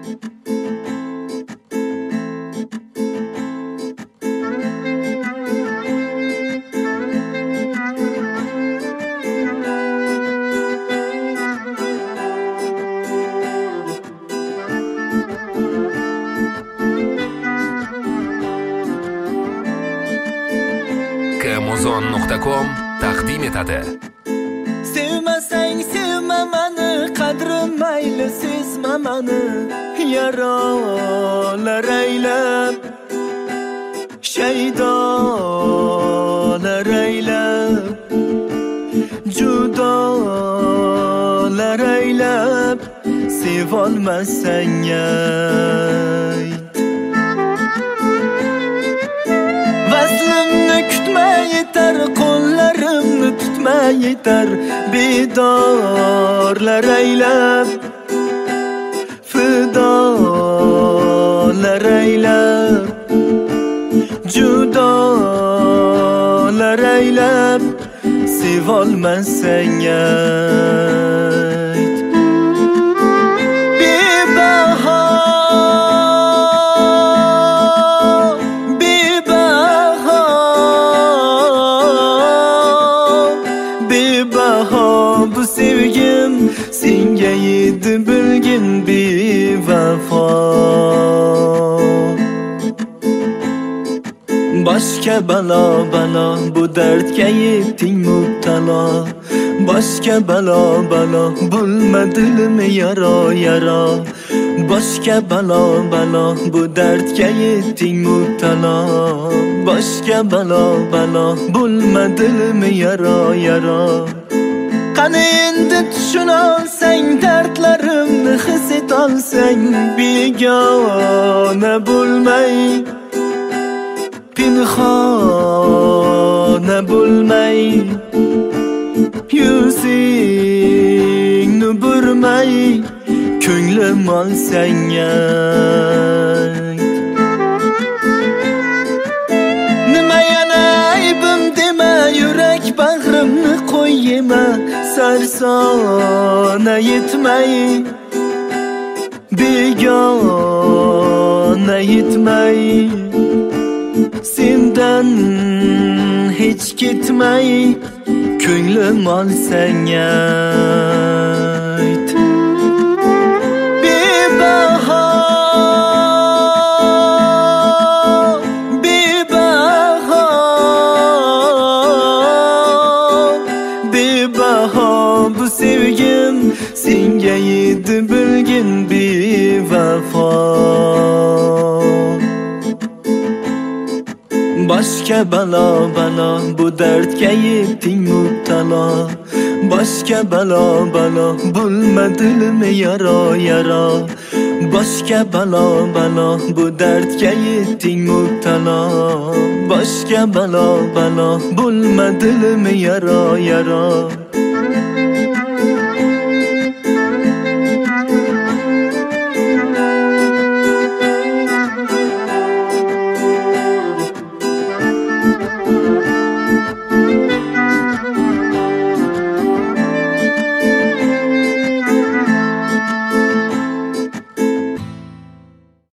Amazon.com taqdim etadi. Sevmasang sevma mani, qadrim mayli sezma mani. Yaralar aylab, shaydolar aylab, judolar aylab, sevolmasang ayt. Vaslimni kutma yetar, qo'llarimni tutma yetar, bedorlar aylab, fidolar aylab, judolar aylab, sevolmasang ayt. Bu sevgim senga yedi bilgin bevafo. Boshqa balo bu dardga yetding mubtalo. Boshqa balo bo'lma dilimi yaro. Boshqa balo bu dardga yetding mubtalo. Boshqa balo bo'lma dilimi yaro. Qani endi tushunolsang, dardlarimni his etolsang, begona bo'lmay, pinhona bo'lmay, yuzingni burmay, ko'nglim olsang ayt. Nima yana aybim dema, yurak bag'rimni qo'y yema. Sarsona yetmay, begona yetmay, sendan hech ketmay, ko'nglim olsang ayt. Bu sevgim senga yedi bilgin bevafo. Boshqa balo bu dardga yetding mubtalo. Boshqa balo bo'lma dilimi yaro. Boshqa balo bu dardga yetding mubtalo. Boshqa balo bo'lma dilimi yaro.